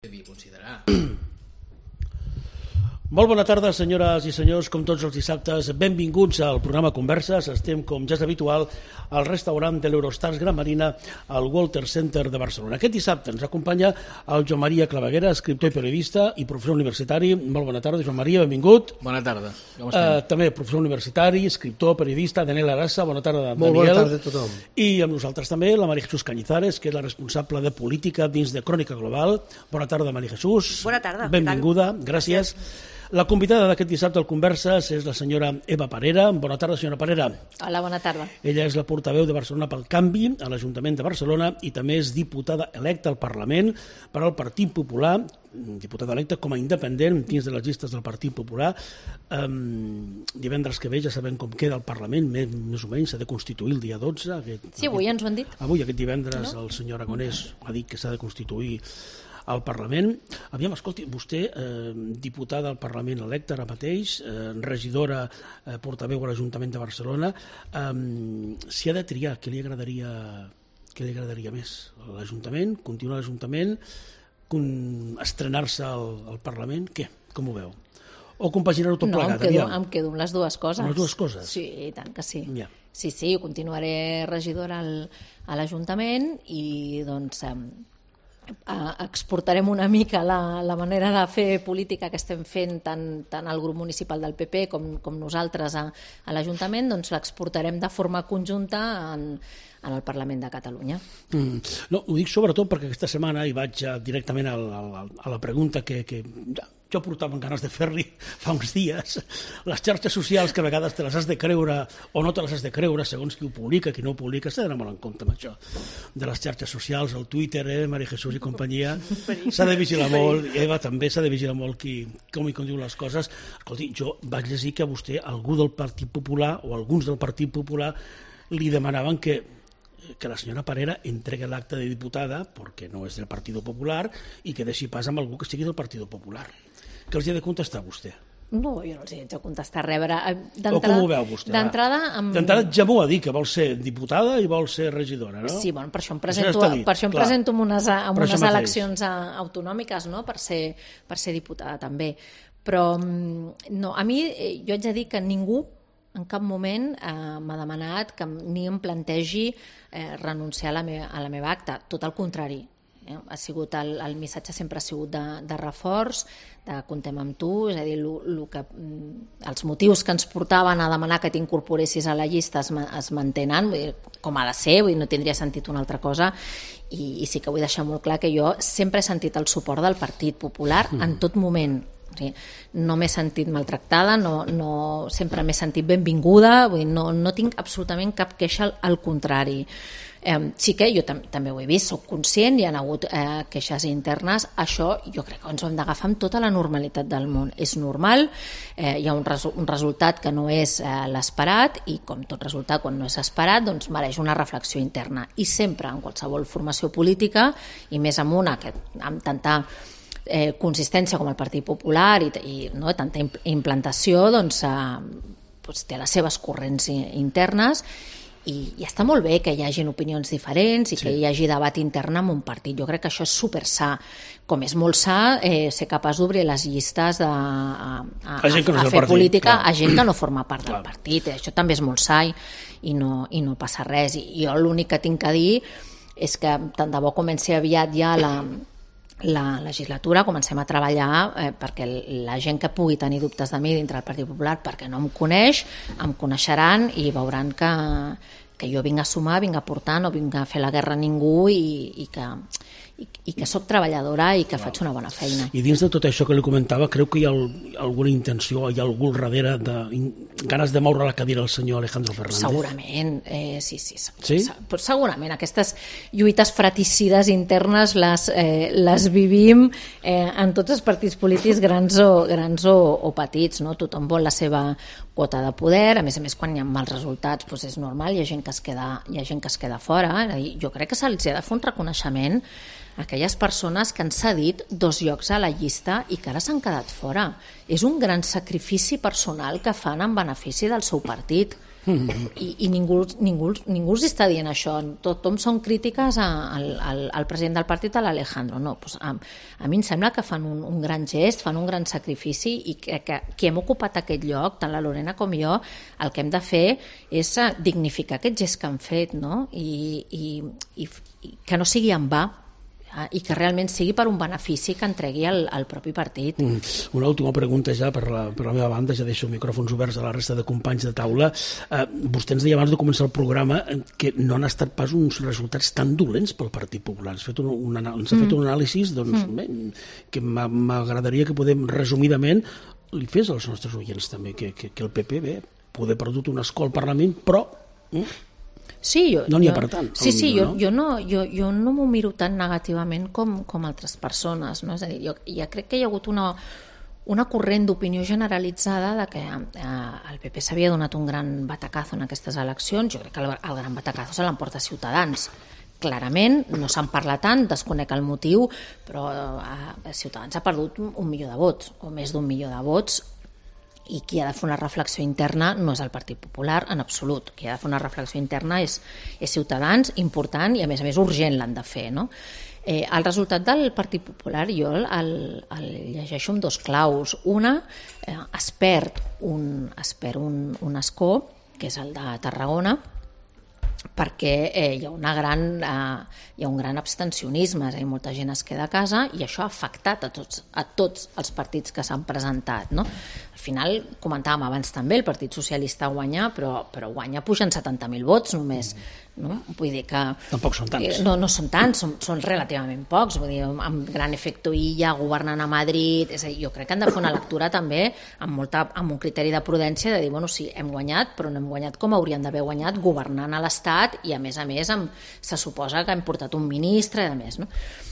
Molt bona tarda, senyores i senyors, com tots els dissabtes. Benvinguts al programa Converses. Estem, com ja és habitual, al restaurant de l'Eurostars Gran Marina al Walter Center de Barcelona. Aquest dissabte ens acompanya el Joan Maria Claveguera, escriptor i periodista i professor universitari. Molt bona tarda, Joan Maria, benvingut. Bona tarda, com estem? També professor universitari, escriptor, periodista, Daniel Arassa. Bona tarda, Daniel. Molt bona tarda a tothom. I amb nosaltres també la Maria Jesús Cañizares, que és la responsable de política dins de Crònica Global. Bona tarda, Maria Jesús. Bona tarda. Benvinguda, gràcies. La convidada d'aquest dissabte al Converses és la senyora Eva Parera. Bona tarda, senyora Parera. Hola, bona tarda. Ella és la portaveu de Barcelona pel Canvi a l'Ajuntament de Barcelona i també és diputada electa al Parlament per al Partit Popular, diputada electa com a independent dins de les llistes del Partit Popular. Divendres que ve ja sabem com queda el Parlament, més o menys s'ha de constituir el dia 12. Sí, avui ens ho han dit. Avui, aquest divendres, el senyor Aragonès ha dit que s'ha de constituir al Parlament. Aviam, escolti, vostè, diputada al Parlament electa ara mateix, regidora, portaveu a l'Ajuntament de Barcelona, si ha de triar, què li agradaria més? L'Ajuntament? Continuar a l'Ajuntament? Estrenar-se al Parlament? Què? Com ho veu? O compaginar-ho tot plegat? No, em quedo amb les dues coses. Amb les dues coses? Sí, i tant que sí. Ja. Sí, continuaré regidora a l'Ajuntament i doncs exportarem una mica la manera de fer política que estem fent tant el grup municipal del PP com nosaltres a l'Ajuntament, doncs l'exportarem de forma conjunta en el Parlament de Catalunya. No, ho dic sobretot perquè aquesta setmana hi vaig directament a la pregunta que jo portava ganes de fer-li fa uns dies. Les xarxes socials, que a vegades te les has de creure o no te les has de creure, segons qui ho publica, qui no ho publica, s'ha d'anar molt en compte amb això de les xarxes socials, el Twitter, Maria Jesús i companyia. S'ha de vigilar molt, Eva també s'ha de vigilar molt com diu les coses. Escolti, jo vaig llegir que a vostè, algú del Partit Popular o alguns del Partit Popular li demanaven que la senyora Parera entregui l'acta de diputada, perquè no és del Partit Popular, i que deixi pas amb algú que sigui del Partit Popular. Què els ha de contestar vostè? No, jo no els he de contestar res. O com ho veu vostè? D'entrada ja m'ho ha dit, que vol ser diputada i vol ser regidora, no? Sí, bueno, per això em presento en unes eleccions autonòmiques, no? Per ser diputada també. Però no, a mi jo haig de dir que ningú en cap moment m'ha demanat que ni em plantegi renunciar a la meva acta. Tot el contrari. Ha sigut el missatge sempre ha sigut de reforç, de comptem amb tu, és a dir, els motius que ens portaven a demanar que t'incorporessis a la llista es mantenen, com ha de ser, no tindria sentit una altra cosa, i sí que vull deixar molt clar que jo sempre he sentit el suport del Partit Popular en tot moment. No m'he sentit maltractada, sempre m'he sentit benvinguda, no tinc absolutament cap queixa, al contrari. Sí que jo també ho he vist, soc conscient, hi ha hagut queixes internes, això jo crec que ens ho hem d'agafar amb tota la normalitat del món. És normal, hi ha un resultat que no és l'esperat i com tot resultat quan no és esperat doncs mereix una reflexió interna, i sempre en qualsevol formació política, i més amb una que amb tanta consistència com el Partit Popular i tanta implantació, doncs té les seves corrents internes. I està molt bé que hi hagin opinions diferents i que hi hagi debat intern en un partit. Jo crec que això és super sa, com és molt sa ser capaç d'obrir les llistes a fer política a gent que no forma part del partit. Això també és molt sa i no passa res. I jo l'únic que tinc que dir és que tant de bo comenci aviat ja la legislatura, comencem a treballar perquè la gent que pugui tenir dubtes de mi dintre del Partit Popular perquè no em coneix, em coneixeran i veuran que jo vinc a sumar, vinc a portar, no vinc a fer la guerra a ningú i que soc treballadora i que faig una bona feina. I dins de tot això que li comentava, creu que hi ha alguna intenció, hi ha algú al darrere de ganes de moure la cadira al senyor Alejandro Fernández? Segurament, sí. Segurament, aquestes lluites fratricides internes les vivim en tots els partits polítics, grans o petits, no? Tothom vol la seva quota de poder, a més quan hi ha mals resultats doncs és normal, hi ha gent que es queda fora. Jo crec que se'ls ha de fer un reconeixement a aquelles persones que han cedit 2 llocs a la llista i que ara s'han quedat fora. És un gran sacrifici personal que fan en benefici del seu partit. I ningú els està dient això. Tothom són crítiques al president del partit, a l'Alejandro. No, doncs a mi em sembla que fan un gran gest, fan un gran sacrifici, i que qui hem ocupat aquest lloc, tant la Lorena com jo, el que hem de fer és dignificar aquest gest que han fet, no? I que no sigui en va, i que realment sigui per un benefici que entregui al propi partit. Una última pregunta ja per la meva banda, ja deixo micròfons oberts a la resta de companys de taula. Vostè ens deia abans de començar el programa que no han estat pas uns resultats tan dolents pel Partit Popular. Ens ha fet un anàlisi que m'agradaria que podem resumidament li fes als nostres oients també, que el PP poder perdut un escó al Parlament, però sí, no n'hi ha per tant. Sí, jo no m'ho miro tan negativament com altres persones, no? És a dir, jo crec que hi ha hagut una corrent d'opinió generalitzada de que el PP s'havia donat un gran batacazo en aquestes eleccions. Jo crec que el gran batacazo se l'emporta Ciutadans. Clarament, no se'n parla tant, desconec el motiu, però Ciutadans ha perdut 1 milió de vots, o més d'1 milió de vots, i qui ha de fer una reflexió interna no és el Partit Popular en absolut. Qui ha de fer una reflexió interna és Ciutadans, important, i a més urgent l'han de fer, no? El resultat del Partit Popular jo el llegeixo amb 2 claus. Una, es perd un escó, que és el de Tarragona, perquè hi ha un gran abstencionisme, és a dir, molta gent es queda a casa, i això ha afectat a tots els partits que s'han presentat, no? Al final, comentàvem abans també, el Partit Socialista guanya, però guanya pujant 70.000 vots només, no? Vull dir que tampoc són tants. No són tants, són relativament pocs, vull dir, amb gran efecto illa, governant a Madrid. És a dir, jo crec que han de fer una lectura també amb un criteri de prudència, de dir, bueno, sí, hem guanyat, però no hem guanyat com haurien d'haver guanyat, governant a l'Estat, i a més se suposa que hem portat un ministre, i a més, no?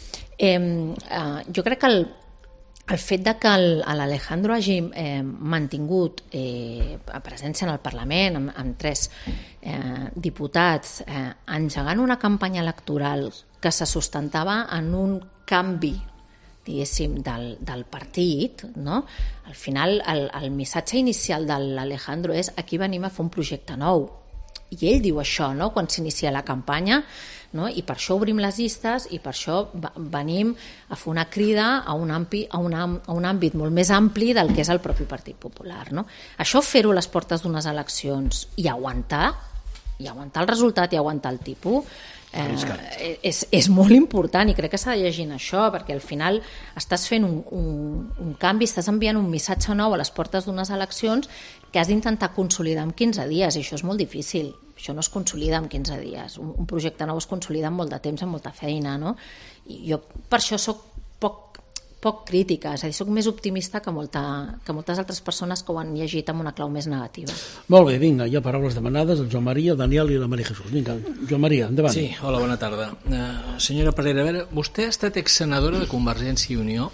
Jo crec que el fet de que l'Alejandro hagi mantingut presència en el Parlament amb 3 diputats, engegant una campanya electoral que se sustentava en un canvi, diguéssim, del partit, no? Al final el missatge inicial de l'Alejandro és: aquí venim a fer un projecte nou. I ell diu això, no?, quan s'inicia la campanya, no? I per això obrim les llistes, i per això venim a fer una crida a un àmbit molt més ampli del que és el propi Partit Popular, no? Això, fer-ho a les portes d'unes eleccions i aguantar el resultat i aguantar el tipus, és molt important, i crec que s'ha de llegir això, perquè al final estàs fent un canvi, estàs enviant un missatge nou a les portes d'unes eleccions que has d'intentar consolidar en 15 dies, i això és molt difícil. Això no es consolida en 15 dies. Un projecte nou es consolida en molt de temps, amb molta feina, no? I jo per això soc poc crítica, és a dir, soc més optimista que moltes altres persones que ho han llegit amb una clau més negativa. Molt bé, vinga, hi ha paraules demanades, el Joan Maria, el Daniel i la Maria Jesús. Vinga, Joan Maria, endavant. Sí, hola, bona tarda. Senyora Parera, a veure, vostè ha estat exsenadora de Convergència i Unió.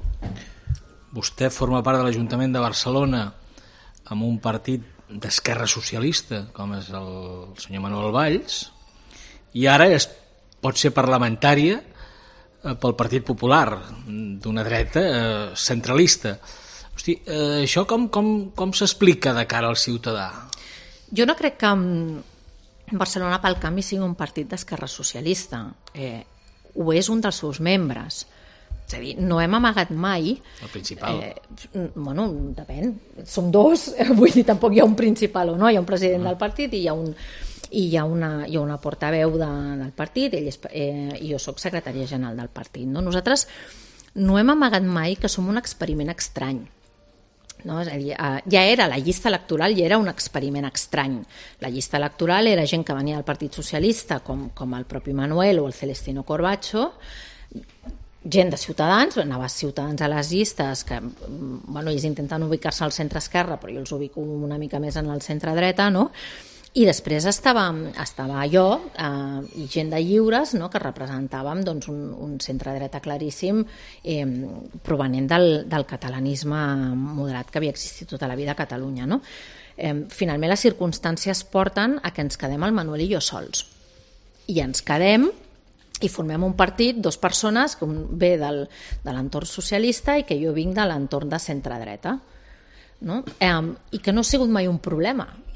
Vostè forma part de l'Ajuntament de Barcelona amb un partit d'esquerra socialista, com és el senyor Manuel Valls, i ara pot ser parlamentària pel Partit Popular, d'una dreta centralista. Hosti, això com s'explica de cara al ciutadà? Jo no crec que Barcelona pel Canvi sigui un partit d'esquerra socialista. Ho és un dels seus membres. És a dir, no hem amagat mai... El principal. Bueno, depèn. Som 2, vull dir, tampoc hi ha un principal o no, hi ha un president del partit i hi ha una portaveu del partit, i jo soc secretària general del partit. No? Nosaltres no hem amagat mai que som un experiment estrany. No? És a dir, ja era la llista electoral, ja era un experiment estrany. La llista electoral era gent que venia del Partit Socialista, com el propi Manuel o el Celestino Corbacho, gent de Ciutadans, anava Ciutadans a les llistes, que ells intenten ubicar-se al centre-esquerra, però jo els ubico una mica més en el centre-dreta, no? I després estava jo i gent de Lliures, no?, que representàvem un centre-dreta claríssim, provenent del catalanisme moderat que havia existit tota la vida a Catalunya, no? Finalment les circumstàncies porten a que ens quedem el Manuel i jo sols. I ens quedem i formem un partit, 2 persones, que un ve de l'entorn socialista i que jo vinc de l'entorn de centre-dreta, no? I que no ha sigut mai un problema.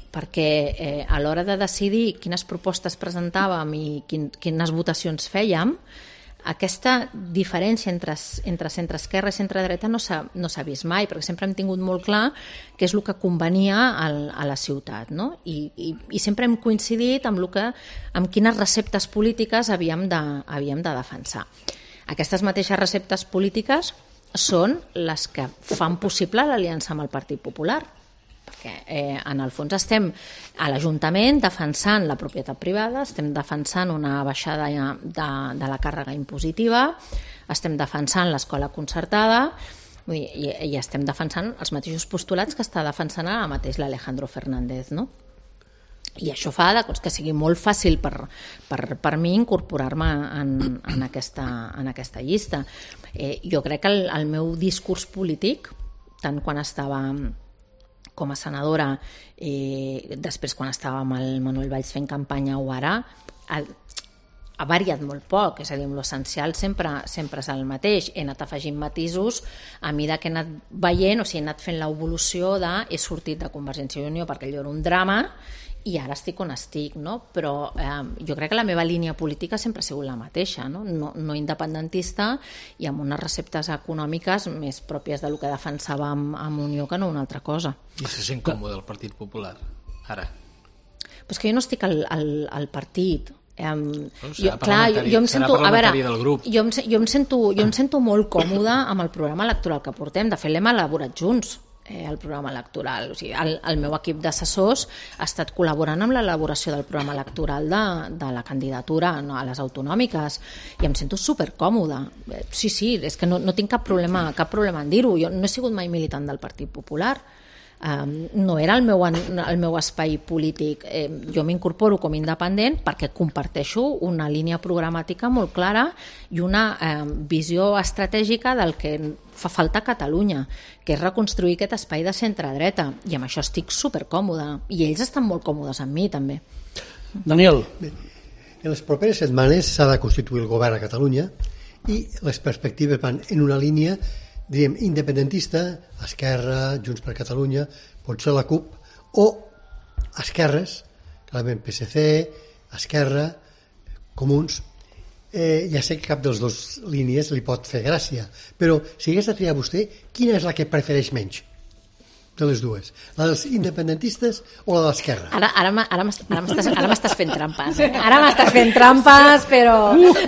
perquè a l'hora de decidir quines propostes presentàvem i quines votacions fèiem, aquesta diferència entre centre-esquerra i centre-dreta no s'ha vist mai, perquè sempre hem tingut molt clar què és el que convenia a la ciutat, no? I sempre hem coincidit amb quines receptes polítiques havíem de defensar. Aquestes mateixes receptes polítiques són les que fan possible l'aliança amb el Partit Popular, perquè en el fons estem a l'Ajuntament defensant la propietat privada, estem defensant una baixada de la càrrega impositiva, estem defensant l'escola concertada i estem defensant els mateixos postulats que està defensant ara mateix l'Alejandro Fernández, no? I això fa que sigui molt fàcil per mi incorporar-me en aquesta llista. Jo crec que el meu discurs polític, tant quan estava com a senadora, després quan estava amb el Manuel Valls fent campanya o ara, ha variat molt poc, és a dir, l'essencial sempre és el mateix. He anat afegint matisos a mesura que he anat veient, o sigui, he anat fent l'evolució he sortit de Convergència i Unió perquè allò era un drama i ara estic on estic, no? Però jo crec que la meva línia política sempre ha sigut la mateixa, no independentista i amb unes receptes econòmiques més pròpies del que defensàvem amb Unió que no una altra cosa. I se sent còmode el Partit Popular, ara? Però és que jo no estic al partit. Jo em sento molt còmoda amb el programa electoral que portem. De fet, l'hem elaborat junts, el programa electoral. O sigui, el meu equip d'assessors ha estat col·laborant amb l'elaboració del programa electoral de la candidatura a les autonòmiques i em sento supercòmoda. Sí, és que no tinc cap problema en dir-ho. Jo no he sigut mai militant del Partit Popular. No era el meu espai polític. Jo m'incorporo com independent perquè comparteixo una línia programàtica molt clara i una visió estratègica del que fa falta a Catalunya, que és reconstruir aquest espai de centre-dreta, i amb això estic supercòmoda i ells estan molt còmodes amb mi també. Daniel. En les properes setmanes s'ha de constituir el govern a Catalunya i les perspectives van en una línia, diríem, independentista, Esquerra, Junts per Catalunya, potser la CUP, o esquerres, clarament PSC, Esquerra, Comuns. Ja sé que cap de les dues línies li pot fer gràcia, però si hagués de triar vostè, quina és la que prefereix menys de les dues? La dels independentistes o la de l'Esquerra? Ara m'estàs fent trampes. Ara m'estàs fent trampes, però...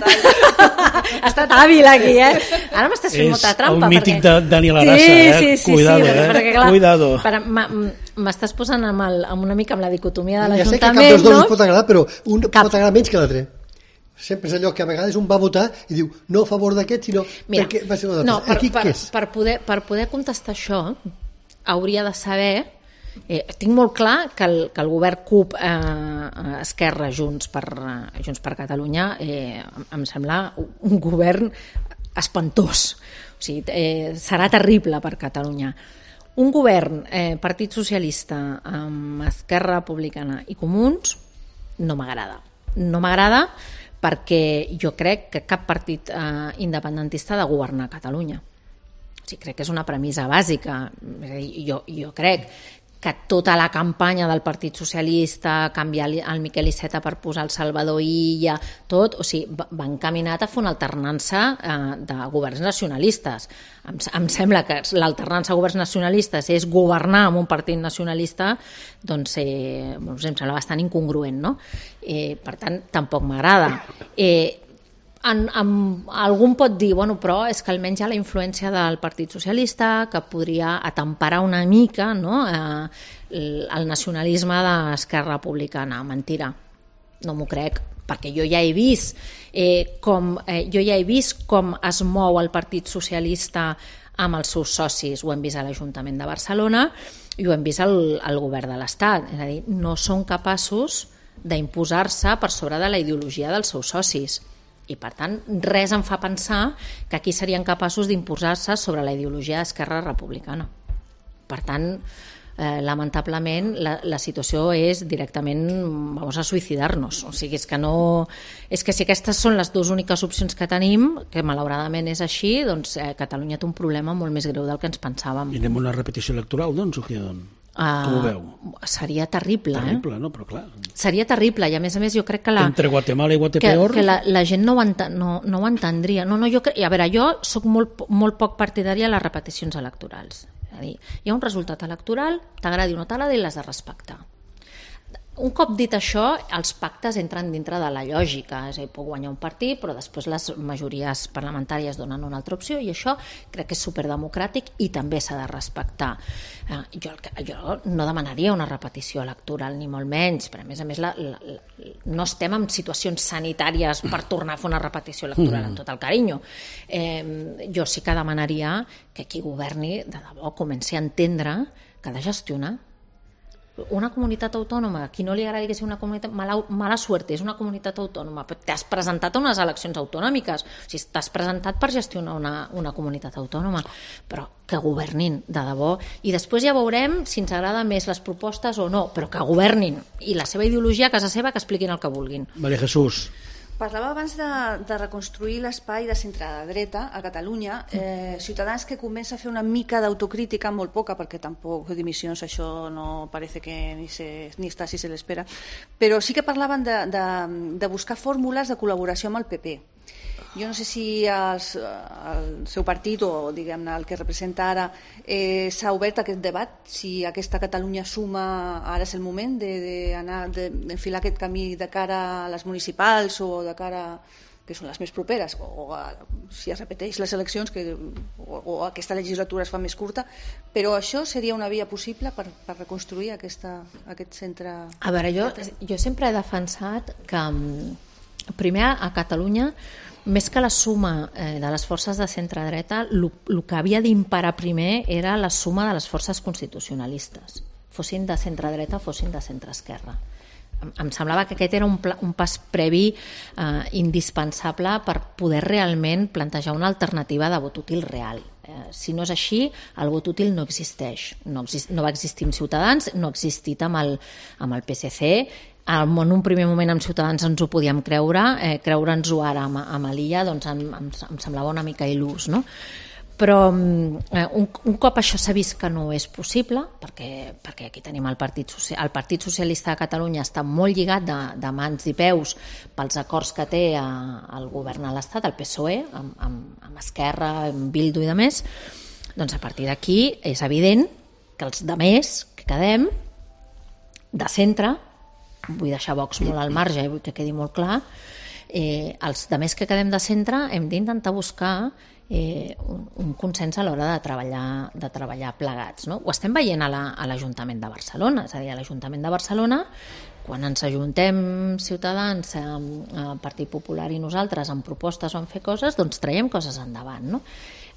Ha estat hàbil aquí, Ara m'estàs fent molta trampa. És el mític de Daniel Arassa, Sí, Cuidado, perquè, clar, Cuidado. M'estàs posant una mica amb la dicotomia de l'Ajuntament, ja sé que cap dels dos us pot agradar, però un pot agradar menys que l'altre. Sempre és allò que a vegades un va votar i diu no a favor d'aquest, sinó perquè va ser l'altre. Per poder contestar això, hauria de saber... tinc molt clar que el govern CUP, Esquerra, Junts per Catalunya, em sembla un govern espantós. O sigui, serà terrible per Catalunya. Un govern Partit Socialista amb Esquerra Republicana i Comuns no m'agrada. No m'agrada perquè jo crec que cap partit independentista ha de governar Catalunya. O sigui, crec que és una premissa bàsica. Jo crec que tota la campanya del Partit Socialista, canviar el Miquel Iceta per posar el Salvador Illa, tot, o sigui, va encaminat a fer una alternança de governs nacionalistes. Em sembla que l'alternança de governs nacionalistes és governar amb un partit nacionalista, doncs em sembla bastant incongruent, no? Per tant, tampoc m'agrada. Algun pot dir, però és que almenys hi ha la influència del Partit Socialista que podria atemperar una mica, no, el nacionalisme d'Esquerra Republicana. Mentira, no m'ho crec, perquè jo ja he vist com es mou el Partit Socialista amb els seus socis. Ho hem vist a l'Ajuntament de Barcelona i ho hem vist al govern de l'Estat. És a dir, no són capaços d'imposar-se per sobre de la ideologia dels seus socis. I, per tant, res em fa pensar que aquí serien capaços d'imposar-se sobre la ideologia d'Esquerra Republicana. Per tant, lamentablement, la situació és directament vamos a suïcidar-nos. O sigui, és que si aquestes són les dues úniques opcions que tenim, que malauradament és així, doncs Catalunya té un problema molt més greu del que ens pensàvem. I anem a una repetició electoral, doncs, o què? Com ho veu? Seria terrible, Terrible, no? Però clar... Seria terrible, i a més jo crec que Entre Guatemala i Guatepeor... que la gent no ho entendria. A veure, jo soc molt poc partidària de les repeticions electorals. És a dir, hi ha un resultat electoral, t'agradi o no t'agradi, l'has de respectar. Un cop dit això, els pactes entren dintre de la lògica, és a dir, pot guanyar un partit, però després les majories parlamentàries donen una altra opció, i això crec que és superdemocràtic i també s'ha de respectar. Jo no demanaria una repetició electoral, ni molt menys, però a més no estem en situacions sanitàries per tornar a fer una repetició electoral, amb tot el carinyo. Jo sí que demanaria que qui governi, de debò, comenci a entendre que ha de gestionar. Una comunitat autònoma, a qui no li agradi que sigui una comunitat, mala suerte, és una comunitat autònoma, però t'has presentat a unes eleccions autonòmiques, o sigui, t'has presentat per gestionar una comunitat autònoma, però que governin de debò, i després ja veurem si ens agrada més les propostes o no, però que governin, i la seva ideologia a casa seva que expliquin el que vulguin. Maria Jesús. Parlava abans de reconstruir l'espai de centre-dreta a Catalunya. Ciutadans que comença a fer una mica d'autocrítica, molt poca, perquè tampoc dimissions això no parece que ni està si se l'espera, però sí que parlaven de buscar fórmules de col·laboració amb el PP. Jo no sé si el seu partit o diguem-ne el que representa ara s'ha obert aquest debat, si aquesta Catalunya suma, ara és el moment d'enfilar aquest camí de cara a les municipals o de cara, que són les més properes, o si es repeteix les eleccions o aquesta legislatura es fa més curta, però això seria una via possible per reconstruir aquest centre. A veure, jo sempre he defensat que primer a Catalunya, més que la suma de les forces de centre-dreta, el que havia d'imperar primer era la suma de les forces constitucionalistes, fossin de centre-dreta o fossin de centre-esquerra. Em semblava que aquest era un pas previ indispensable per poder realment plantejar una alternativa de vot útil real. Si no és així, el vot útil no existeix. No va existir amb Ciutadans, no ha existit amb el PSC. En un primer moment amb Ciutadans ens ho podíem creure, creure'ns-ho ara amb l'IA doncs em semblava una mica il·lús, no? Però un cop això s'ha vist que no és possible, perquè aquí tenim el Partit Socialista de Catalunya està molt lligat de mans i peus pels acords que té el govern de l'Estat, el PSOE, amb Esquerra, amb Bildu i de més, doncs a partir d'aquí és evident que els demés que quedem de centre, vull deixar Vox molt al marge i vull que quedi molt clar, els demés que quedem de centre hem d'intentar buscar un consens a l'hora de treballar plegats, no? Ho estem veient a l'Ajuntament de Barcelona, és a dir, a l'Ajuntament de Barcelona, quan ens ajuntem Ciutadans, Partit Popular i nosaltres amb propostes o en fer coses, doncs traiem coses endavant, no?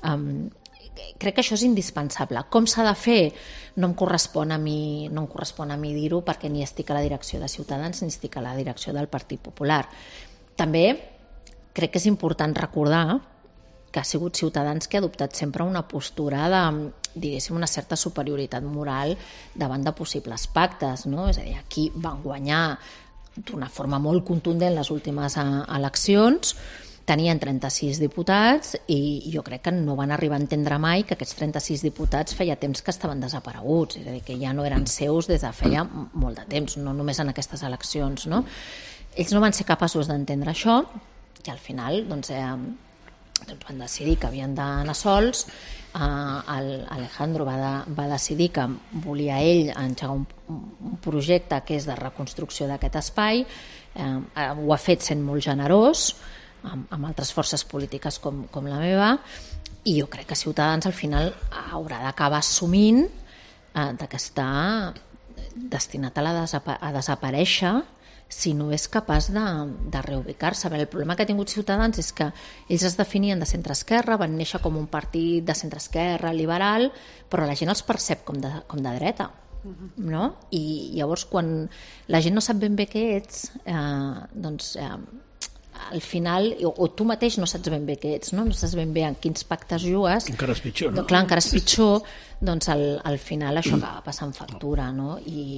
Crec que això és indispensable. Com s'ha de fer? No em correspon a mi dir-ho, perquè ni estic a la direcció de Ciutadans ni estic a la direcció del Partit Popular. També crec que és important recordar que ha sigut Ciutadans que ha adoptat sempre una postura de, diguéssim, una certa superioritat moral davant de possibles pactes, no? És a dir, aquí van guanyar d'una forma molt contundent les últimes eleccions, tenien 36 diputats i jo crec que no van arribar a entendre mai que aquests 36 diputats feia temps que estaven desapareguts, és a dir, que ja no eren seus des de feia molt de temps, no només en aquestes eleccions, no? Ells no van ser capaços d'entendre això i al final doncs van decidir que havien d'anar sols. Alejandro va decidir que volia ell engegar un projecte que és de reconstrucció d'aquest espai, ho ha fet sent molt generós amb altres forces polítiques com la meva, i jo crec que Ciutadans al final haurà d'acabar assumint que està destinat a desaparèixer si no és capaç de reubicar-se. El problema que ha tingut Ciutadans és que ells es definien de centre-esquerra, van néixer com un partit de centre-esquerra liberal, però la gent els percep com de dreta, no? I llavors quan la gent no sap ben bé què ets, doncs al final, o tu mateix no saps ben bé què ets, no saps ben bé en quins pactes jugues, encara és pitjor, no? Clar, encara és pitjor, doncs al final això acaba passant factura, no?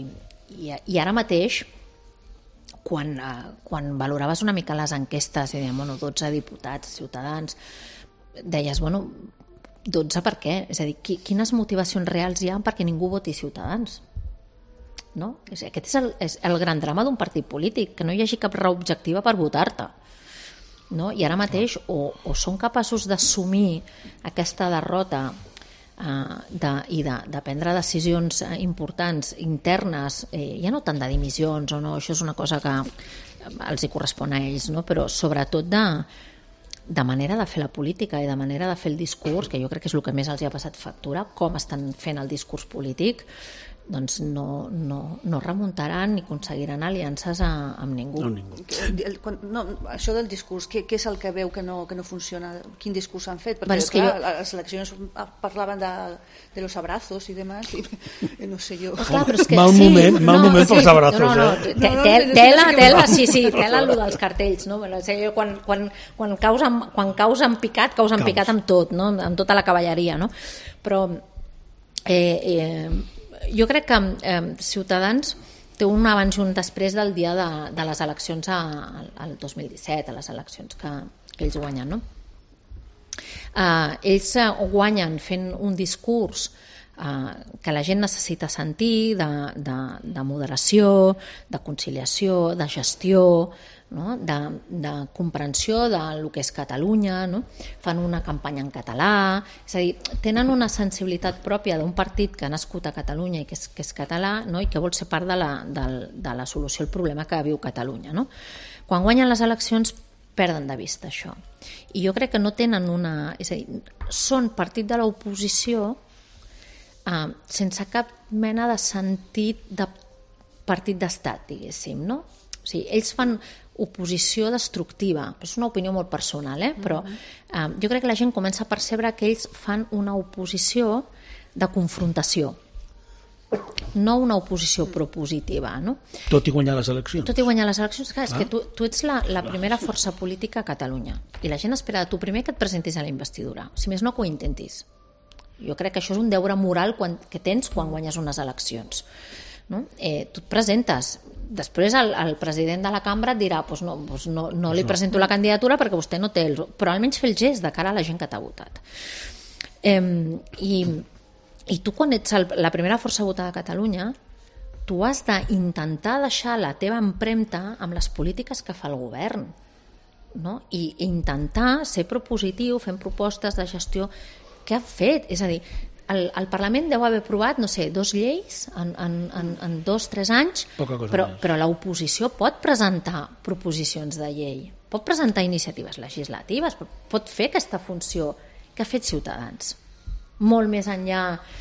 I ara mateix quan valoraves una mica les enquestes i dèiem, 12 diputats, Ciutadans, deies, 12 per què? És a dir, quines motivacions reals hi ha perquè ningú voti Ciutadans? no? Aquest és el gran drama d'un partit polític, que no hi hagi cap raó objectiva per votar-te. No? I ara mateix o són capaços d'assumir aquesta derrota i de prendre decisions importants, internes, ja no tant de dimissions o no, això és una cosa que els hi correspon a ells, no? Però sobretot de manera de fer la política i de manera de fer el discurs, que jo crec que és el que més els hi ha passat factura, com estan fent el discurs polític, doncs no remuntaran ni aconseguiran aliances amb ningú. Això del discurs, què és el que veu que no funciona? Quin discurs han fet? Perquè les eleccions parlaven de los abrazos i demás, i no sé jo. Mal moment pels abrazos. Tela, sí, tela allò dels cartells, no? Quan causen picat amb tot, no? Amb tota la cavalleria, no? Però jo crec que Ciutadans té un abans i un després del dia de les eleccions al 2017, a les eleccions que ells guanyen, no? Ells guanyen fent un discurs que la gent necessita sentir, de moderació, de conciliació, de gestió, no? De comprensió del que és Catalunya, no? Fan una campanya en català, és a dir, tenen una sensibilitat pròpia d'un partit que ha nascut a Catalunya i que és català, no? I que vol ser part de la solució al problema que viu Catalunya, no? Quan guanyen les eleccions perden de vista això, i jo crec que no tenen és a dir, són partit de l'oposició sense cap mena de sentit de partit d'estat, diguéssim, no? O sigui, ells fan oposició destructiva, és una opinió molt personal, però jo crec que la gent comença a percebre que ells fan una oposició de confrontació, no una oposició propositiva, no? Tot i guanyar les eleccions. Tot i guanyar les eleccions, clar, és que tu ets la primera força política a Catalunya i la gent espera de tu primer que et presentis a la investidura, si més no que ho intentis. Jo crec que això és un deure moral que tens quan guanyes unes eleccions, no? Tu et presentes, després el president de la cambra et dirà no li presento la candidatura perquè vostè no té però almenys fer el gest de cara a la gent que t'ha votat. I tu, quan ets la primera força votada a Catalunya, tu has d'intentar deixar la teva empremta amb les polítiques que fa el govern, no? I intentar ser propositiu fent propostes de gestió que ha fet, és a dir, el Parlament deu haver aprovat, no sé, 2 lleis en 2-3 anys, però l'oposició pot presentar proposicions de llei, pot presentar iniciatives legislatives, pot fer aquesta funció que ha fet Ciutadans, molt més enllà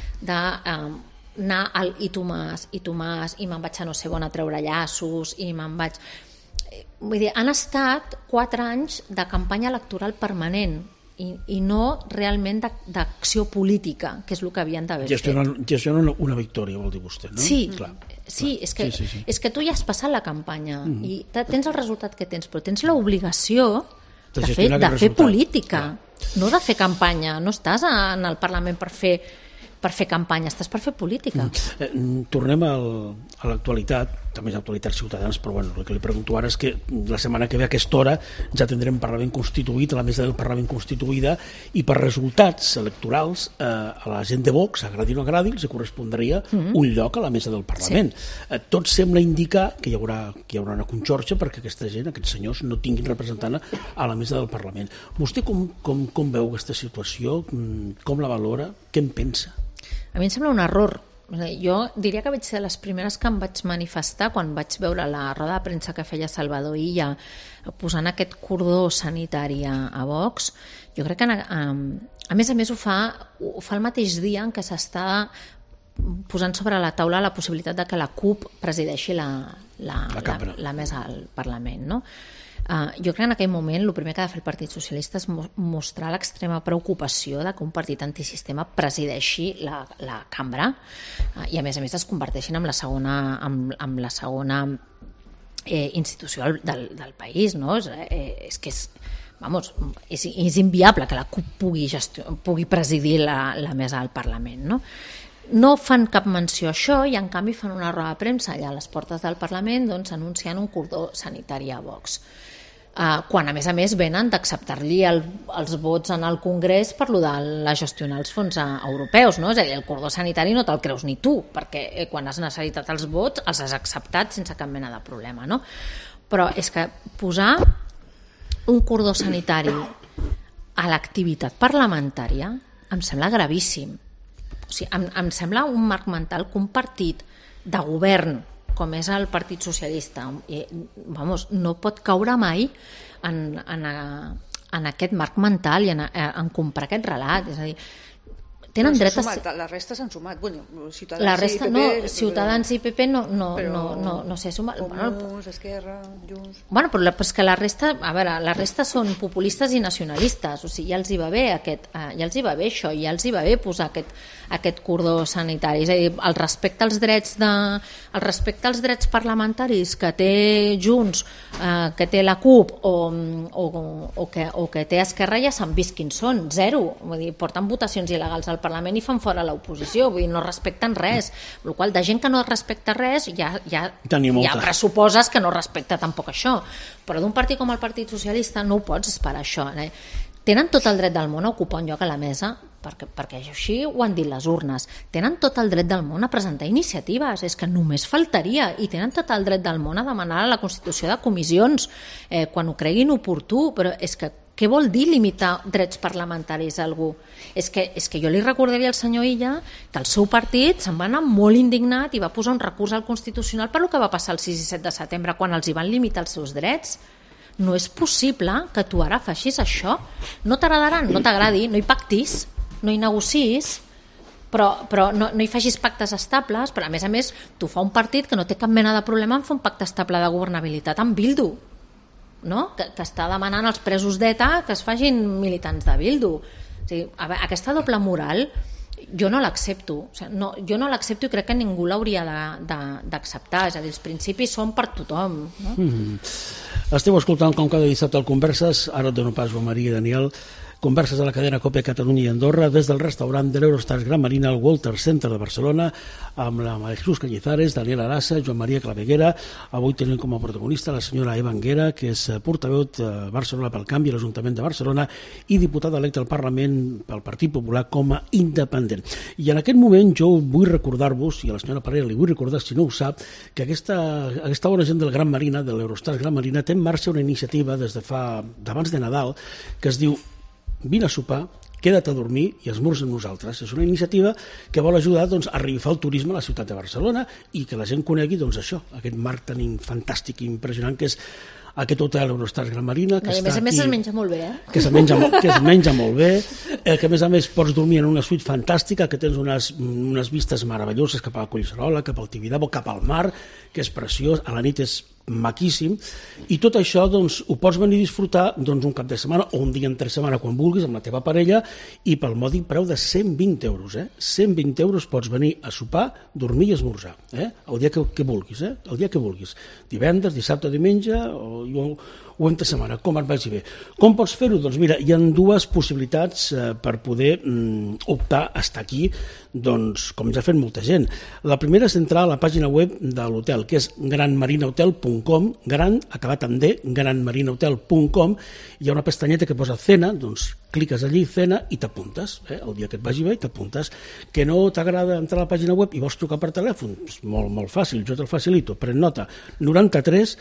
d'anar al i Tomàs, i me'n vaig a no sé on a treure llaços, i me'n vaig... Vull dir, han estat 4 anys de campanya electoral permanent, i no realment d'acció política, que és el que havien d'haver fet. Gestionen una victòria, vol dir vostè, no? Sí, és que tu ja has passat la campanya i tens el resultat que tens, però tens l'obligació de fer política, no de fer campanya. No estàs en el Parlament per fer campanya, estàs per fer política. Tornem a l'actualitat, també és actualitat Ciutadans, però bueno, el que li pregunto ara és que la setmana que ve a aquesta hora ja tindrem Parlament constituït, la mesa del Parlament constituïda, i per resultats electorals a la gent de Vox, agradi o no agradi, els correspondria un lloc a la mesa del Parlament. Tot sembla indicar que hi haurà una conxorxa perquè aquesta gent, aquests senyors, no tinguin representant a la mesa del Parlament. Vostè com veu aquesta situació? Com la valora? Què en pensa? A mi em sembla un error. Jo diria que vaig ser de les primeres que em vaig manifestar quan vaig veure la roda de premsa que feia Salvador Illa posant aquest cordó sanitari a Vox. Jo crec que a més ho fa el mateix dia en què s'està posant sobre la taula la possibilitat de que la CUP presideixi la mesa del Parlament, no? Jo crec que en aquell moment el primer que ha de fer el Partit Socialista és mostrar l'extrema preocupació de que un partit antisistema presideixi la cambra i a més es converteixin en la segona institució del país, no? És que és inviable que la CUP pugui presidir la mesa del Parlament, no? No fan cap menció a això i en canvi fan una roda de premsa allà a les portes del Parlament anunciant un cordó sanitari a Vox. quan a més venen d'acceptar-li els vots en el Congrés per lo de gestionar els fons europeus, no? És a dir, el cordó sanitari no te'l creus ni tu, perquè quan has necessitat els vots els has acceptat sense cap mena de problema, no? Però és que posar un cordó sanitari a l'activitat parlamentària em sembla gravíssim. O sigui, em sembla un marc mental que un partit de govern com és el Partit Socialista, no pot caure mai en aquest marc mental i en comprar aquest relat. És a dir, tenen dret a... La resta s'han sumat. Bueno, Ciutadans i PP no s'ha sumat. Comuns, Esquerra, Junts... Bueno, però és que la resta, a veure, la resta són populistes i nacionalistes, o sigui, ja els hi va bé això, ja els hi va bé posar aquest cordó sanitari. És a dir, el respecte als drets parlamentaris que té Junts, que té la CUP o que té Esquerra ja s'han vist quins són, zero. Vull dir, porten votacions il·legals al Parlament i fan fora l'oposició, vull dir, no respecten res. El qual de gent que no respecta res ja pressuposes que no respecta tampoc això. Però d'un partit com el Partit Socialista no ho pots esperar això. Tenen tot el dret del món a ocupar un lloc a la mesa, perquè així ho han dit les urnes. Tenen tot el dret del món a presentar iniciatives, és que només faltaria, i tenen tot el dret del món a demanar la constitució de comissions quan ho creguin oportú, però és que què vol dir limitar drets parlamentaris a algú? És que jo li recordaria al senyor Illa que el seu partit se'n va anar molt indignat i va posar un recurs al Constitucional per el que va passar el 6 i 7 de setembre quan els hi van limitar els seus drets. No és possible que tu ara facis això. No t'agradaran, no t'agradi, no hi pactis, no hi negocis, però no hi facis pactes estables. Però a més tu fa un partit que no té cap mena de problema en fer un pacte estable de governabilitat amb Bildu, no? Que està demanant als presos d'ETA que es facin militants de Bildu. O sigui, aquesta doble moral jo no l'accepto. O sigui, jo no l'accepto i crec que ningú l'hauria d'acceptar. És a dir, els principis són per tothom, no? Esteu escoltant com cada dissabte al Converses, ara et dono pas a Maria i Daniel. Converses a la cadena COPE Catalunya i Andorra des del restaurant de l'Eurostars Gran Marina al Walter Center de Barcelona amb la Jesús Cañizares, Daniel Arassa, Joan Maria Claveguera. Avui tenim com a protagonista la senyora Eva Anguera, que és portaveu de Barcelona pel Canvi a l'Ajuntament de Barcelona i diputada electa al Parlament pel Partit Popular com a independent. I en aquest moment jo vull recordar-vos, i a la senyora Parera li vull recordar, si no ho sap, que aquesta bona gent del Gran Marina, de l'Eurostars Gran Marina, té en marxa una iniciativa des d'abans de Nadal que es diu vine a sopar, queda't a dormir i esmorza amb nosaltres. És una iniciativa que vol ajudar a revifar el turisme a la ciutat de Barcelona i que la gent conegui això, aquest marc tan fantàstic i impressionant que és aquest hotel Eurostars Gran Marina, que a més es menja molt bé, que es menja molt bé, que a més pots dormir en una suite fantàstica, que tens unes vistes meravelloses cap a la Collserola, cap al Tibidabo, cap al mar, que és preciós, a la nit és maquíssim, i tot això ho pots venir a disfrutar un cap de setmana o un dia entre setmana quan vulguis amb la teva parella i pel mòdic preu de 120 euros. 120 euros pots venir a sopar, dormir i esmorzar, el dia que vulguis, el dia que vulguis, divendres, dissabte, diumenge o entre setmana, com et vagi bé. Com pots fer-ho? Doncs mira, hi ha dues possibilitats per poder optar a estar aquí, com ja ha fet molta gent. La primera és entrar a la pàgina web de l'hotel, que és granmarinahotel.com, gran, acabat amb D, granmarinahotel.com, hi ha una pestanyeta que posa cena, cliques allí, cena, i t'apuntes. El dia que et vagi bé, t'apuntes. Que no t'agrada entrar a la pàgina web i vols trucar per telèfon? És molt fàcil, jo te'l facilito. Pren nota, 93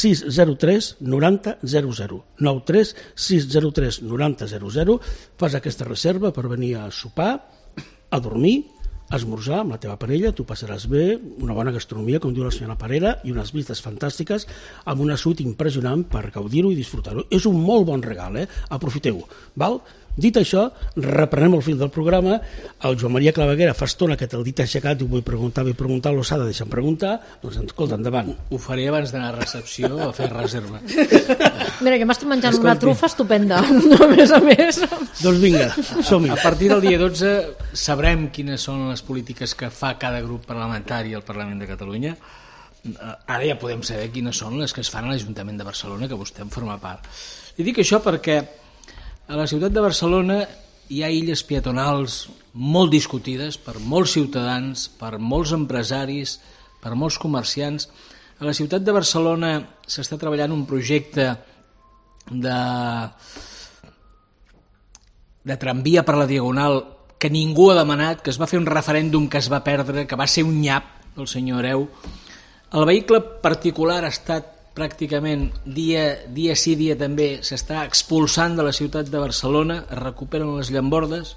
603 90 00. 93 603 90 00. Fas aquesta reserva per venir a sopar, a dormir, a esmorzar amb la teva parella, tu passaràs bé, una bona gastronomia, com diu la senyora Parera, i unes vistes fantàstiques amb una suite impressionant per gaudir-ho i disfrutar-ho. És un molt bon regal, aprofiteu-ho, val? Dit això, reprenem el fil del programa. El Joan Maria Claveguera fa estona que te'l dit aixecat i ho vull preguntar l'ossada, deixa'm preguntar, doncs escolta, endavant. Ho faré abans d'anar a recepció a fer reserva. Mira, jo m'estic menjant una trufa estupenda, a més. Doncs vinga, som-hi. A partir del dia 12 sabrem quines són les polítiques que fa cada grup parlamentari al Parlament de Catalunya. Ara ja podem saber quines són les que es fan a l'Ajuntament de Barcelona, que vostè en forma part. I dic això perquè a la ciutat de Barcelona hi ha illes peatonals molt discutides per molts ciutadans, per molts empresaris, per molts comerciants. A la ciutat de Barcelona s'està treballant un projecte de tramvia per la Diagonal que ningú ha demanat, que es va fer un referèndum que es va perdre, que va ser un nyap del senyor Hereu. El vehicle particular ha estat pràcticament dia sí, dia també, s'està expulsant de la ciutat de Barcelona, es recuperen les llambordes.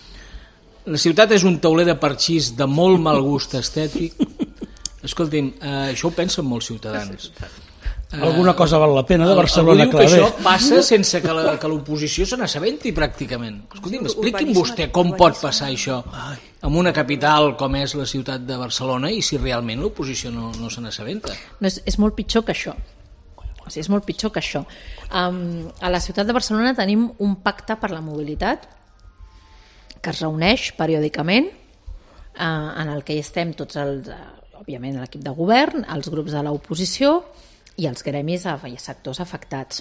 La ciutat és un tauler de parxís de molt mal gust estètic. Escolti'm, això ho pensen molts ciutadans. Alguna cosa val la pena de Barcelona, clar. Que això passa sense que l'oposició se n'assabenti pràcticament. Escolti'm, expliqui'm vostè com pot passar això en una capital com és la ciutat de Barcelona i si realment l'oposició no se n'assabenta. No, és molt pitjor que això. O sigui, és molt pitjor que això. A la ciutat de Barcelona tenim un pacte per la mobilitat que es reuneix periòdicament, en el que hi estem tots òbviament l'equip de govern, els grups de l'oposició i els gremis i sectors afectats.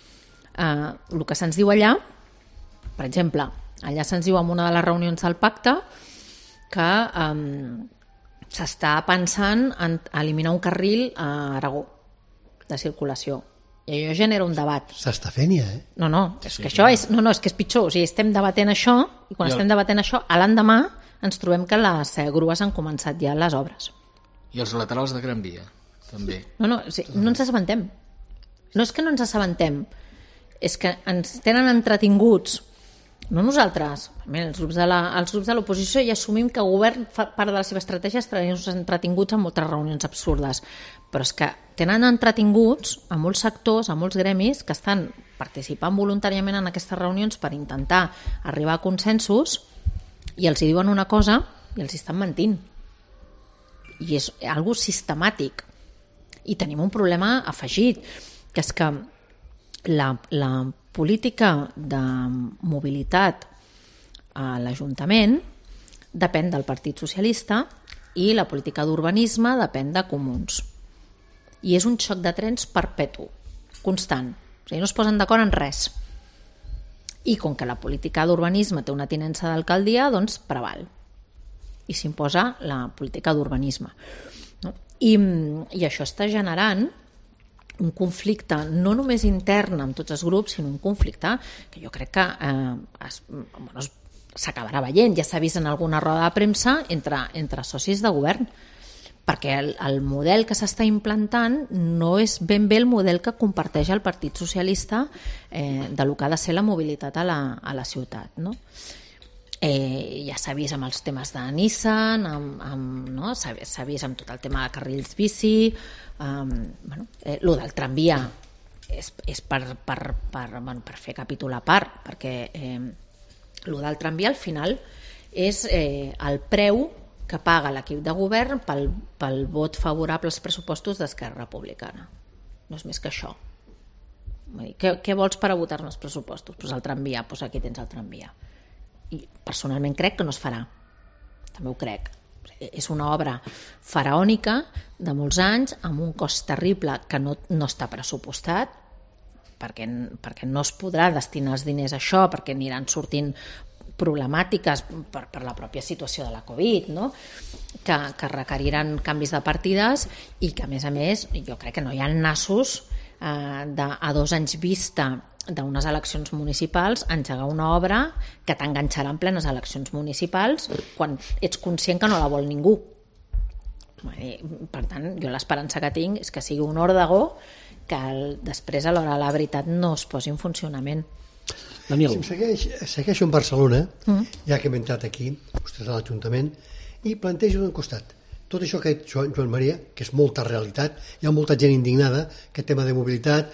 El que se'ns diu allà, per exemple, allà se'ns diu en una de les reunions del pacte que s'està pensant en eliminar un carril a Aragó de circulació. I això genera un debat. S'està fent ja, No, és que això és que és pitjor. O sigui, estem debatent això i quan estem debatent això, a l'endemà ens trobem que les grues han començat ja les obres. I els laterals de Gran Via, també. No ens assabentem. No és que no ens assabentem, és que ens tenen entretinguts, no nosaltres, els grups de l'oposició, i assumim que el govern fa part de la seva estratègia és tenir-nos entretinguts en moltes reunions absurdes, però és que tenen entretinguts a molts sectors, a molts gremis que estan participant voluntàriament en aquestes reunions per intentar arribar a consensos i els hi diuen una cosa i els hi estan mentint. I és algo sistemàtic. I tenim un problema afegit, que és que la política de mobilitat a l'Ajuntament depèn del Partit Socialista i la política d'urbanisme depèn de Comuns. I és un xoc de trens perpetu, constant. O sigui, no es posen d'acord en res. I com que la política d'urbanisme té una tinença d'alcaldia, doncs preval. I s'imposa la política d'urbanisme. No? I això està generant un conflicte no només intern amb tots els grups, sinó un conflicte que jo crec que s'acabarà veient, ja s'ha vist en alguna roda de premsa entre socis de govern, perquè el model que s'està implantant no és ben bé el model que comparteix el Partit Socialista de lo que ha de ser la mobilitat a la ciutat, no? Ja s'ha vist amb els temes de Nissan, s'ha vist amb tot el tema de carrils bici, lo del tramvia és per fer capítol a part, perquè lo del tramvia al final és el preu que paga l'equip de govern pel vot favorable als pressupostos d'Esquerra Republicana. No és més que això. Què vols per a votar-ne els pressupostos? Pues el tramvia, pues aquí tens el tramvia. I personalment crec que no es farà, també ho crec. És una obra faraònica de molts anys amb un cost terrible que no està pressupostat perquè no es podrà destinar els diners a això, perquè aniran sortint problemàtiques per la pròpia situació de la Covid, no? que requeriran canvis de partides i que a més jo crec que no hi ha nassos a 2 anys vista d'unes eleccions municipals engegar una obra que t'enganxarà en plenes eleccions municipals quan ets conscient que no la vol ningú. Per tant, jo l'esperança que tinc és que sigui un òrdego que després a l'hora de la veritat no es posi en funcionament. Daniel. Segueixo en Barcelona, ja que hem entrat aquí, vostès a l'Ajuntament, i plantejo d'un costat tot això que ha dit Joan Maria, que és molta realitat, hi ha molta gent indignada, que tema de mobilitat,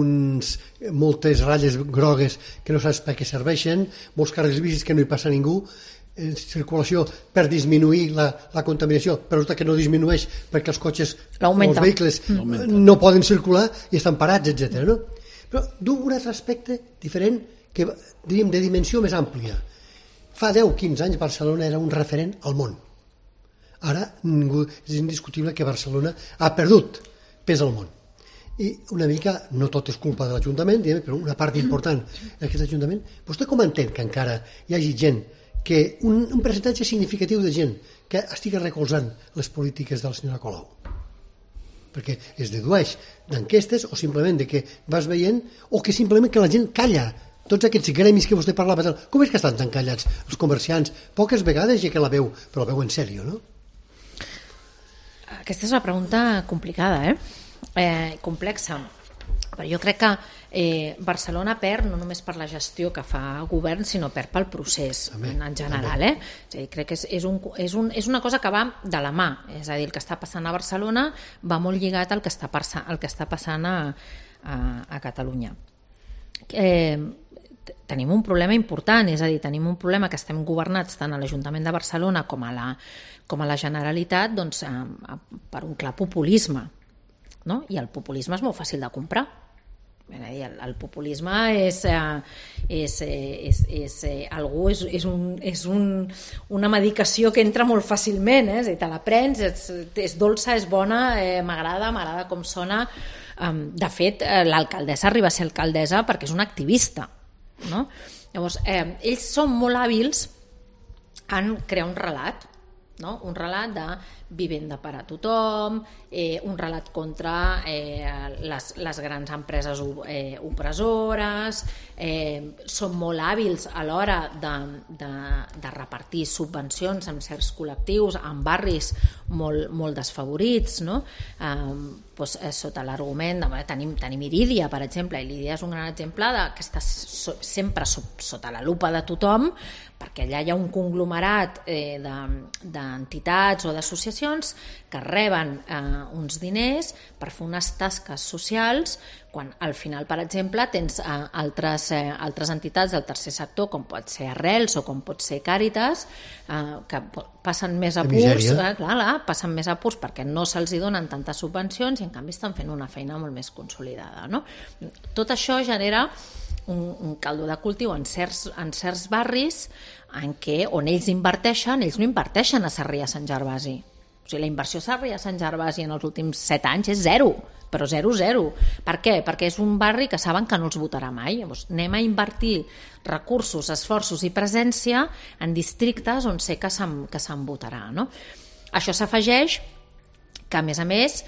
moltes ratlles grogues que no saps per què serveixen, molts carrils bicis que no hi passa ningú, circulació per disminuir la contaminació, però que no disminueix perquè els cotxes, els vehicles no poden circular i estan parats, etc. No? Però d'un altre aspecte diferent, que diríem de dimensió més àmplia. Fa 10-15 anys Barcelona era un referent al món. Ara és indiscutible que Barcelona ha perdut pes al món. I una mica, no tot és culpa de l'Ajuntament, però una part important d'aquest Ajuntament. Vostè com entén que encara hi hagi gent, que un percentatge significatiu de gent que estigui recolzant les polítiques de la senyora Colau? perquè es dedueix d'enquestes o simplement de que vas veient o que simplement que la gent calla. Tots aquests gremis que vostè parlava, com és que estan tan callats els comerciants? Poques vegades ja que la veu, però la veu en sèrio, no? Aquesta és una pregunta complicada, complexa. Però jo crec que Barcelona perd no només per la gestió que fa el govern, sinó perd pel procés en general. És a dir, crec que és una cosa que va de la mà. És a dir, el que està passant a Barcelona va molt lligat al que està passant a Catalunya. Tenim un problema important, és a dir, tenim un problema que estem governats tant a l'Ajuntament de Barcelona com a la Generalitat doncs, per un clar populisme. No? I el populisme és molt fàcil de comprar. El populisme és una medicació que entra molt fàcilment, te la prens, és dolça, és bona, m'agrada com sona. De fet, l'alcaldessa arriba a ser alcaldessa perquè és una activista, no? Llavors, ells són molt hàbils en crear un relat, no? Un relat de vivenda per a tothom, un relat contra les grans empreses opressores, són molt hàbils a l'hora de repartir subvencions en certs col·lectius, en barris molt desfavorits, no? Sota l'argument de tenim Irídia, per exemple, i Irídia és un gran exemple que està sempre sota la lupa de tothom, perquè allà hi ha un conglomerat d'entitats o d'associacions que reben uns diners per fer unes tasques socials, quan al final, per exemple, tens altres entitats del tercer sector, com pot ser Arrels o com pot ser Càritas, que passen més apurs, passen més apurs perquè no se'ls donen tantes subvencions i en canvi estan fent una feina molt més consolidada, no? Tot això genera un caldo de cultiu en certs barris on ells no inverteixen a Sarrià Sant Gervasi. O sigui, la inversió a Sarrià Sant Gervasi en els últims 7 anys és zero, però zero. Per què? Perquè és un barri que saben que no els votarà mai. Llavors, anem a invertir recursos, esforços i presència en districtes on sé que se'n votarà, no? Això s'afegeix que, a més,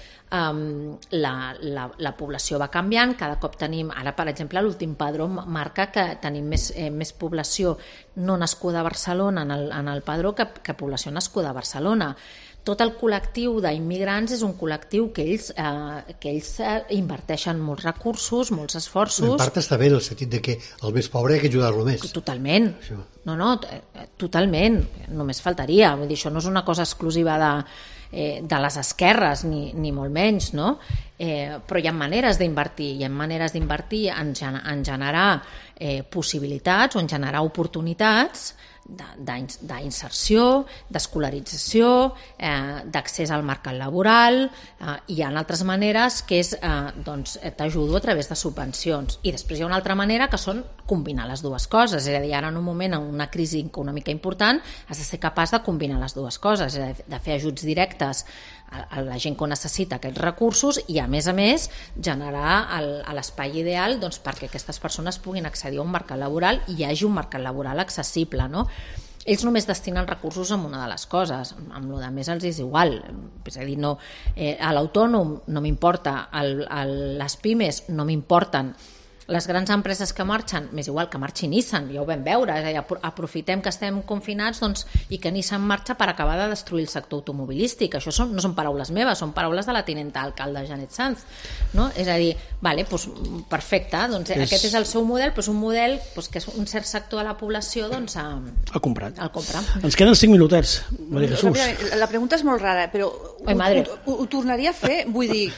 la població va canviant, cada cop tenim, ara per exemple l'últim padró marca que tenim més població no nascuda a Barcelona en el padró que població nascuda a Barcelona. Tot el col·lectiu d'immigrants és un col·lectiu que ells inverteixen molts recursos, molts esforços. En part està bé en el sentit de que el més pobre ha que ajudar-lo més. Totalment. No, totalment. Només faltaria. Vull dir, això no és una cosa exclusiva de les esquerres, ni molt menys, no? Però hi ha maneres d'invertir, en generar possibilitats o en generar oportunitats d'inserció, d'escolarització, d'accés al mercat laboral. Hi ha altres maneres que és t'ajudo a través de subvencions, i després hi ha una altra manera que són combinar les dues coses, és a dir, ara en un moment, en una crisi econòmica important, has de ser capaç de combinar les dues coses, de fer ajuts directes a la gent que necessita aquests recursos i, a més, generar l'espai ideal perquè aquestes persones puguin accedir a un mercat laboral i hi hagi un mercat laboral accessible, no? Ells només destinen recursos a una de les coses, amb el més els és igual. És a dir, a l'autònom no m'importa, a les pimes no m'importen, les grans empreses que marxen, m'és igual que marxi Nissan, ja ho vam veure, és a dir, aprofitem que estem confinats i que Nissan marxa per acabar de destruir el sector automobilístic. Això no són paraules meves, són paraules de la tinenta alcalde Janet Sanz, no? És a dir, perfecte, aquest és el seu model, però és un model que un cert sector de la població ha comprat. Ens queden 5 minutets, Maria Jesús. La pregunta és molt rara, però ho tornaria a fer, vull dir,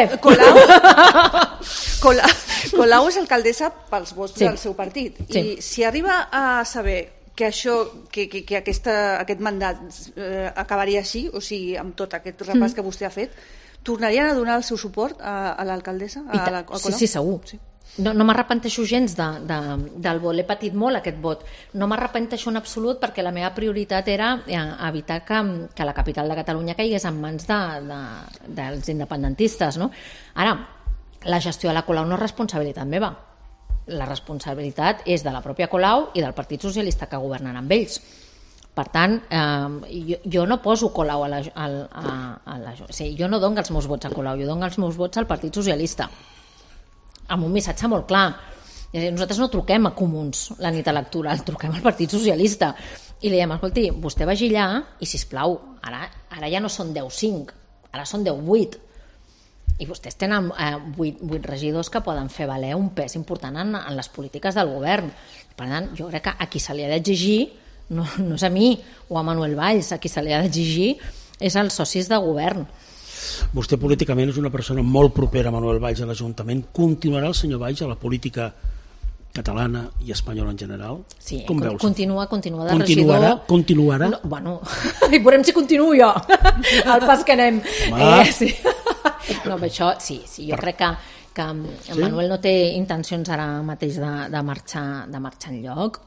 Colau és alcaldessa pels vots del seu partit, i si arriba a saber que aquest mandat acabaria així, o sigui, amb tot aquest repàs que vostè ha fet, tornarien a donar el seu suport a l'alcaldessa? Sí, segur. No m'arrepenteixo gens del vot, l'he patit molt aquest vot, no m'arrepenteixo en absolut, perquè la meva prioritat era evitar que la capital de Catalunya caigués en mans dels independentistes, no? Ara, la gestió de la Colau no és responsabilitat meva, la responsabilitat és de la pròpia Colau i del Partit Socialista que governen amb ells. Per tant, jo no poso Colau a la... O sigui, jo no dono els meus vots a Colau, jo dono els meus vots al Partit Socialista, amb un missatge molt clar. Nosaltres no truquem a Comuns la nit electoral, truquem al Partit Socialista i li diem, escolti, vostè vagi allà i, sisplau, ara ja no són 10-5, ara són 10-8, i vostès tenen 8 regidors que poden fer valer un pes important en les polítiques del govern. Per tant, jo crec que a qui se li ha d'exigir no és a mi o a Manuel Valls, a qui se li ha d'exigir és als socis de govern. Vostè políticament és una persona molt propera a Manuel Valls a l'Ajuntament. Continuarà el senyor Valls a la política catalana i espanyola en general? Sí, com veus? Continua de regidor. Continuarà? No, bueno, i veurem si continuo jo, al pas que anem. Sí. No, però això, sí, jo crec que Manuel no té intencions ara mateix de marxar enlloc.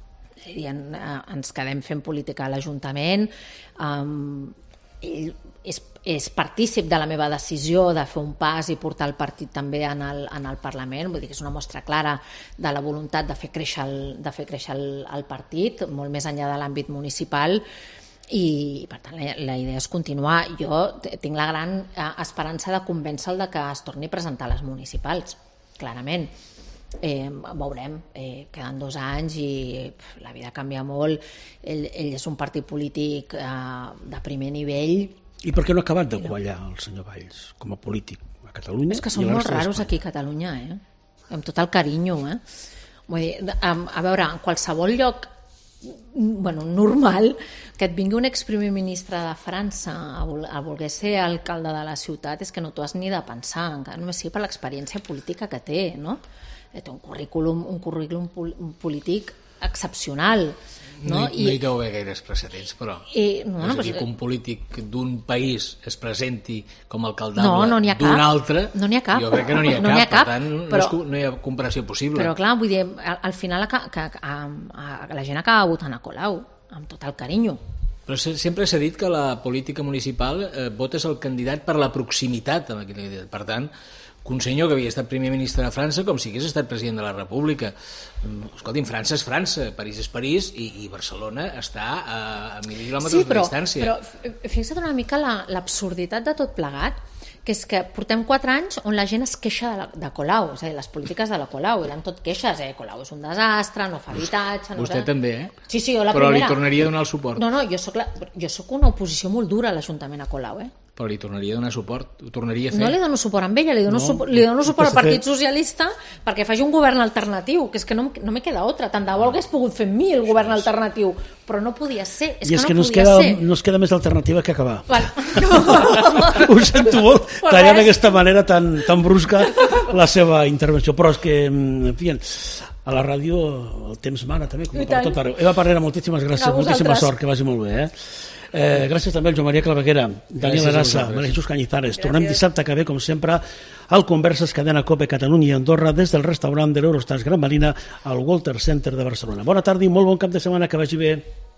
Ens quedem fent política a l'Ajuntament. Ell és partícip de la meva decisió de fer un pas i portar el partit també en el Parlament. Vull dir que és una mostra clara de la voluntat de fer créixer el partit, molt més enllà de l'àmbit municipal, i per tant la idea és continuar. Jo tinc la gran esperança de convèncer-lo de que es torni a presentar a les municipals, clarament. Veurem, queden 2 anys i la vida canvia molt. Ell és un partit polític de primer nivell. I per què no ha acabat de quallar el senyor Valls com a polític a Catalunya? És que són molt raros aquí a Catalunya, amb tot el carinyo. Vull dir, a veure, en qualsevol lloc normal, que et vingui un exprimer ministre de França a voler ser alcalde de la ciutat, és que no t'ho has ni de pensar, encara només sigui per l'experiència política que té, no? Té un currículum polític excepcional. No hi deu haver gaires precedents, però és a dir que un polític d'un país es presenti com a alcaldable d'un altre, no n'hi ha cap. Jo crec que no n'hi ha cap, per tant no hi ha comparació possible. Però clar, vull dir, al final la gent acaba votant a Colau, amb tot el carinyo. Però sempre s'ha dit que la política municipal votes el candidat per la proximitat amb aquell candidat. Per tant, un senyor que havia estat primer ministre de França com si hagués estat president de la República. Escolti'm, França és França, París és París i Barcelona està a 1.000 quilòmetres de distància. Però fixa't una mica l'absurditat de tot plegat, que és que portem 4 anys on la gent es queixa de Colau, és a dir, les polítiques de la Colau eren tot queixes, Colau és un desastre, no fa habitatge... Vostè també, Sí, jo la però primera. Li tornaria a donar el suport. No, jo soc una oposició molt dura a l'Ajuntament a Colau, Però li tornaria a donar suport, ho tornaria a fer. No li dono suport amb ella, li dono suport al Partit Socialista perquè faci un govern alternatiu, que és que no me queda altra, tant de bo hagués pogut fer amb mi el govern alternatiu, però no podia ser, I és que no es queda més alternativa que acabar. Ho sento molt, tallar d'aquesta manera tan brusca la seva intervenció, però és que, en fi, a la ràdio el temps mana també, com per tot arreu. Eva Parrera, moltíssimes gràcies, moltíssima sort, que vagi molt bé, gràcies també al Joan Maria Claveguera, Daniel Arassa, Maria Jesús Cañizares. Tornem dissabte que ve, com sempre, al Converses Cadena Cope Catalunya i Andorra des del restaurant de l'Eurostars Gran Marina al Walter Center de Barcelona. Bona tarda i molt bon cap de setmana, que vagi bé.